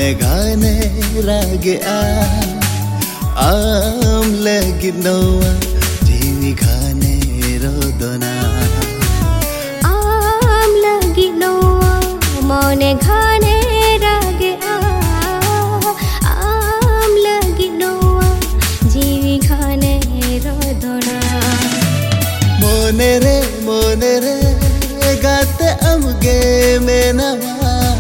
Mone gane rage am lagi noa jiwi gane rodona am lagi noa mone gane rage am lagi noa jiwi gane rodona mone re gate amge menawa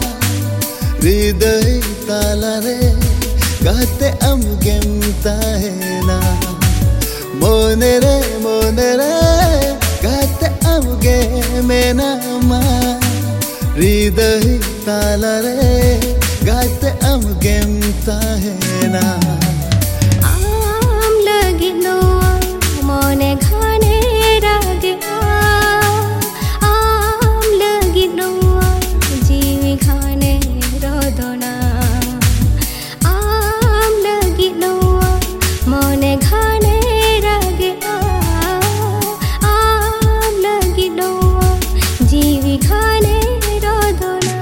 हृदय ताला रे गाते अमगेम ताहेना मोने रे गाते अमगे मेना मा हृदय ताला रे गाते अमगेम ताहेना आम लगी नोआ मोने खाने रागे आम लगी नोआ जीवी खाने rodona am lagi noa mone ghane rage am lagi noa jiwi ghane rodona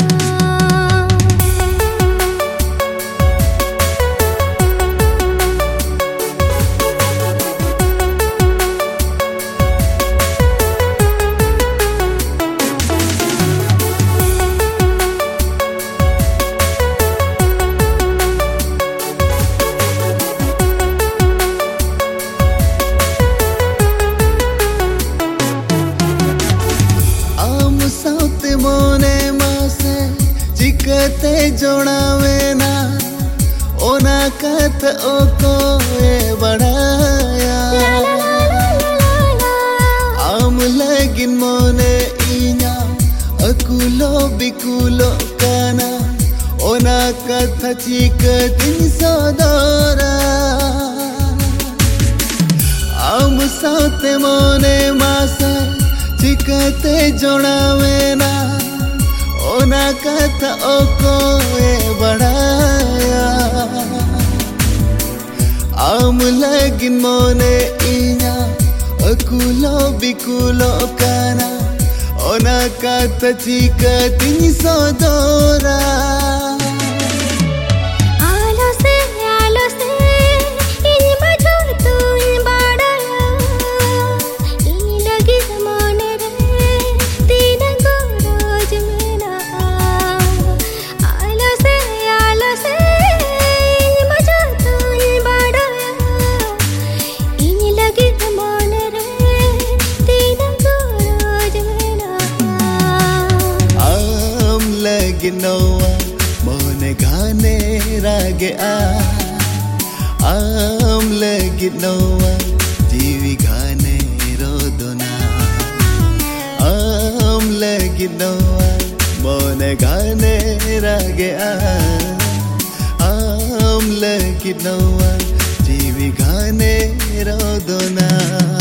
मोने मासे चिकते जोड़ावे ना ओना कथ ओको ए बढ़ाया आम लगिन मोने इन्या अकुलो बिकुलो काना ओना कथ चिकतिन सोदोरा आम साते मोने मासे चिकते जोड़ावे ना ओना कथा ओको ए बढ़ाया आम लगिन मोने इन्या अकुलो बिकुलो काना ओना कथा चिकतिन सोदोरा noa mone gane rage am lagi noa jiwi gane rodona am lagi noa mone gane rage am lagi noa jiwi gane rodona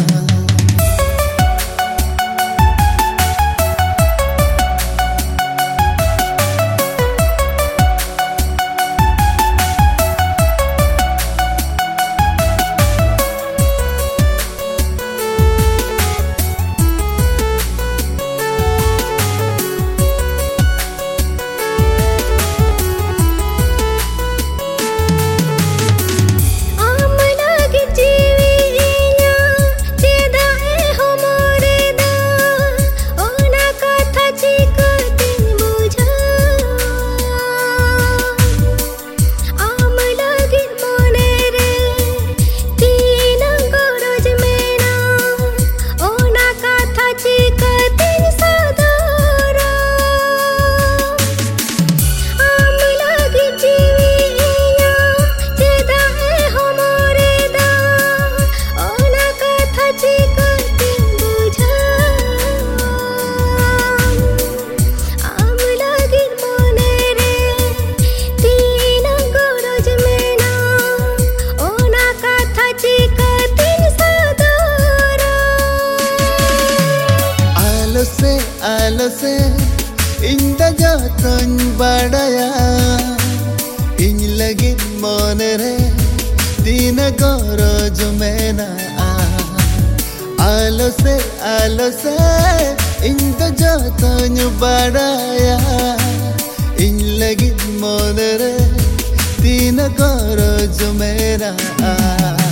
alo se inda jatun badaya in lagin mone re din goro jumena alo se inda jatun badaya in lagin mone re तीन गरज मेरा